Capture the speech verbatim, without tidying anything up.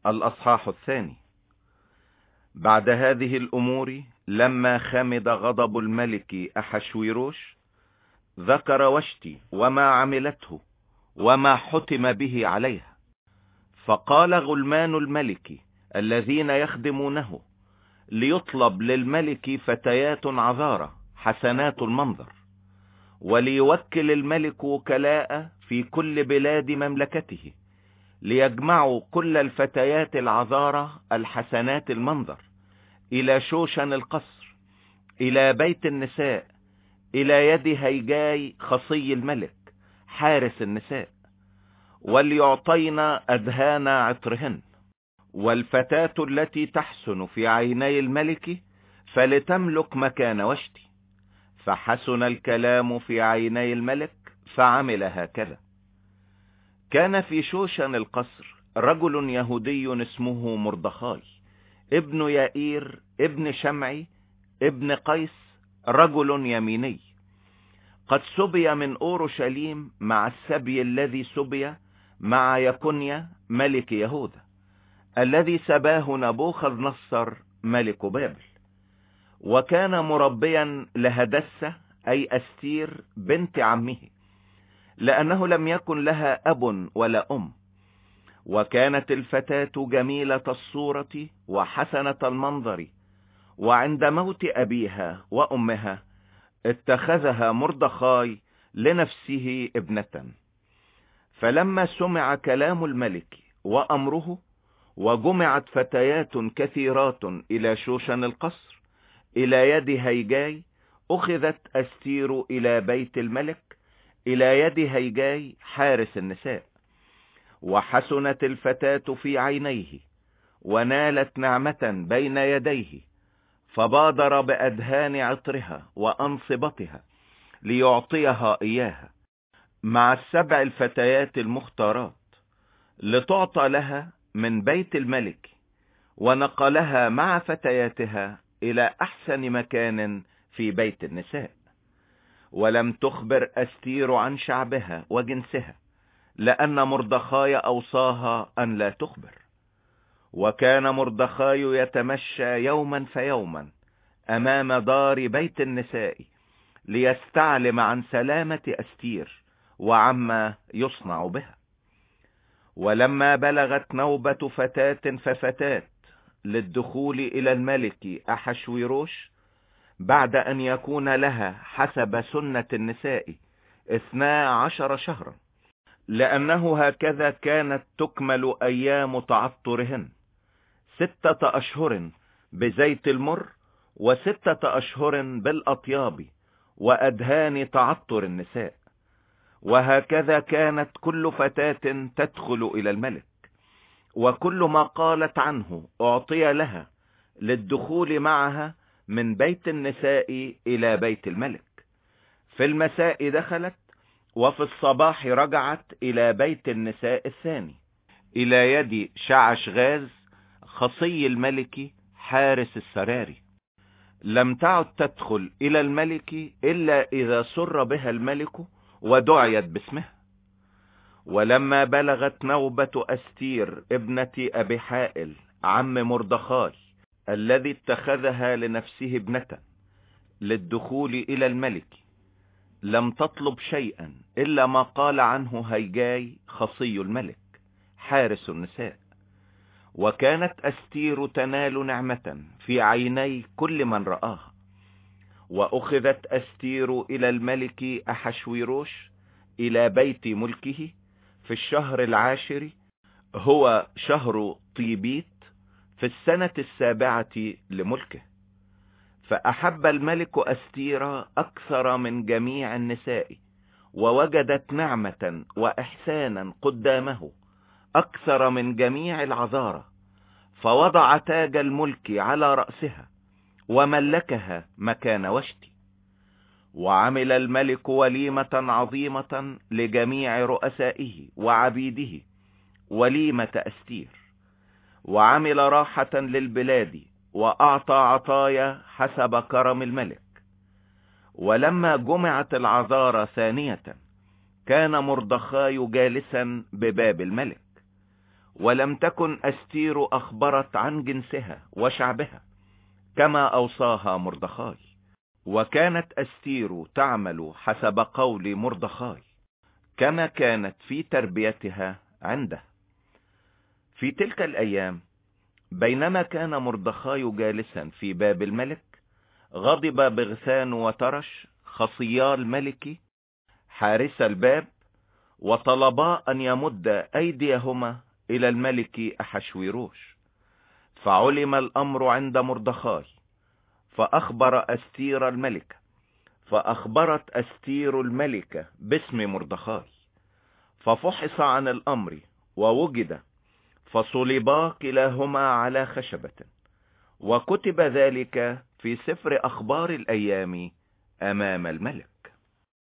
الأصحاح الثاني. بعد هذه الأمور لما خمد غضب الملك أحشويروش ذكر وشتي وما عملته وما حتم به عليها، فقال غلمان الملك الذين يخدمونه ليطلب للملك فتيات عذارى حسنات المنظر، وليوكل الملك وكلاء في كل بلاد مملكته ليجمعوا كل الفتيات العذارى الحسنات المنظر إلى شوشن القصر، إلى بيت النساء، إلى يد هيجاي خصي الملك حارس النساء، وليعطينا أدهان عطرهن. والفتاة التي تحسن في عيني الملك فلتملك مكان وشتي. فحسن الكلام في عيني الملك فعمل هكذا. كان في شوشن القصر رجل يهودي اسمه مردخاي ابن يائير ابن شمعي ابن قيس، رجل يميني، قد سبي من أورشليم مع السبي الذي سبي مع يكونيا ملك يهوذا الذي سباه نبوخذ نصر ملك بابل. وكان مربيا لهدسة أي أستير بنت عمه، لأنه لم يكن لها أب ولا أم. وكانت الفتاة جميلة الصورة وحسنة المنظر، وعند موت أبيها وأمها اتخذها مردخاي لنفسه ابنة. فلما سمع كلام الملك وأمره وجمعت فتيات كثيرات إلى شوشن القصر إلى يد هيجاي، أخذت أستير إلى بيت الملك إلى يد هيجاي حارس النساء. وحسنت الفتاة في عينيه ونالت نعمة بين يديه، فبادر بأدهان عطرها وأنصبتها ليعطيها إياها مع السبع الفتيات المختارات لتعطى لها من بيت الملك، ونقلها مع فتياتها إلى أحسن مكان في بيت النساء. ولم تخبر أستير عن شعبها وجنسها، لأن مردخاي أوصاها أن لا تخبر. وكان مردخاي يتمشى يوما فيوما أمام دار بيت النساء ليستعلم عن سلامة أستير وعما يصنع بها. ولما بلغت نوبة فتاة ففتاة للدخول إلى الملك أحشويروش بعد أن يكون لها حسب سنة النساء اثنا عشر شهرا، لأنه هكذا كانت تكمل أيام تعطرهن، ستة أشهر بزيت المر وستة أشهر بالأطياب وأدهان تعطر النساء. وهكذا كانت كل فتاة تدخل إلى الملك، وكل ما قالت عنه أعطي لها للدخول معها من بيت النساء إلى بيت الملك. في المساء دخلت، وفي الصباح رجعت إلى بيت النساء الثاني إلى يد شعشغاز خصي الملك حارس السراري. لم تعد تدخل إلى الملك إلا إذا سر بها الملك ودعيت باسمها. ولما بلغت نوبة أستير ابنة أبي حائل عم مردخاي الذي اتخذها لنفسه ابنة للدخول إلى الملك، لم تطلب شيئا إلا ما قال عنه هيجاي خصي الملك حارس النساء. وكانت أستير تنال نعمة في عيني كل من رآها. وأخذت أستير إلى الملك أحشويروش إلى بيت ملكه في الشهر العاشر، هو شهر طيبيت، في السنة السابعة لملكه. فأحب الملك أستير أكثر من جميع النساء، ووجدت نعمة وإحسانا قدامه أكثر من جميع العذارى، فوضع تاج الملك على رأسها وملكها مكان وشتي. وعمل الملك وليمة عظيمة لجميع رؤسائه وعبيده، وليمة أستير. وعمل راحة للبلاد، وأعطى عطايا حسب كرم الملك. ولما جمعت العذارى ثانية كان مردخاي جالسا بباب الملك، ولم تكن أستير أخبرت عن جنسها وشعبها كما أوصاها مردخاي، وكانت أستير تعمل حسب قول مردخاي كما كانت في تربيتها عنده. في تلك الأيام بينما كان مردخاي جالسا في باب الملك، غضب بغثان وترش خصيا الملك حارس الباب، وطلبا أن يمد أيديهما إلى الملك أحشويروش. فعلم الأمر عند مردخاي، فأخبر أستير الملكة، فأخبرت أستير الملكة باسم مردخاي، ففحص عن الأمر ووجد، فصلبا كلاهما على خشبة، وكتب ذلك في سفر أخبار الأيام أمام الملك.